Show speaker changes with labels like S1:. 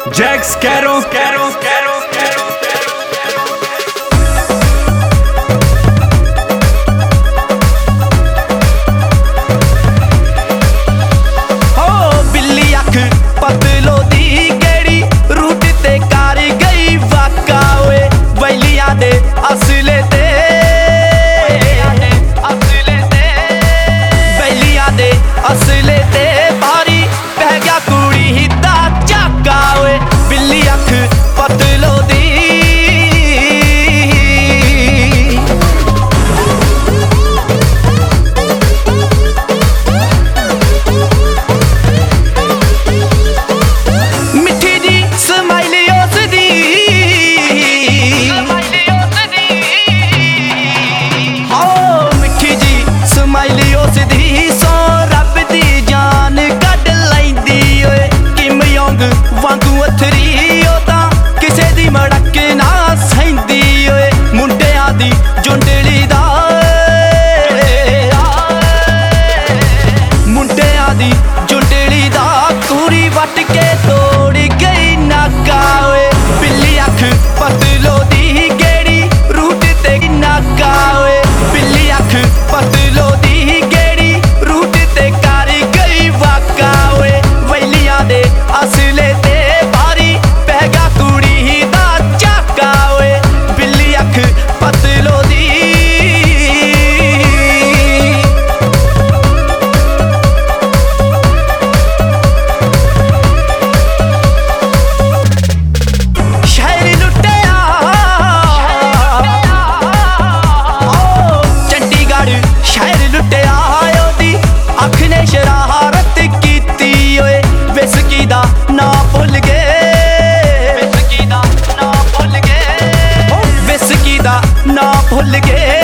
S1: Jax Caro, Caro, Caro, Caro,
S2: हो बिल्ली अख पतलो दी गेड़ी रूट ते कार गई वाका ओए बैलियां दे असले ते बैलियां दे असले ते भारी पै गया कुड़ी दा झाका ओए बिल्ली अख पतलो दी मिठी जी स्माइल उसदी हो मिठी जी स्माइल उसदी सो रब दी जान कढ लैंदी ओए किम योंग वांगू अथरी ओ तां किसे दी मड़क ना सैंदी ओए मुंडियां दी जुंडली दा मुंडियां दी जुंडली दा तूरी वट के तोड़ गई नाका ओए बिल्ली अख पतलो दी गेड़ी रूट ते नाका ओए बिल्ली अख पतलो दी गेड़ी रूट ते कार गई वाका ओए वैलियां दे असले ते भारी पै गया कुड़ी दा झाका ओए बिल्ली अख पतलो दी शहर लुटिया ओ चंडीगढ़ शहर लुटिया ओदी अख ने शरारत कीती ओए विस्की दा ना भुल गए विस्की दा ना भुल गए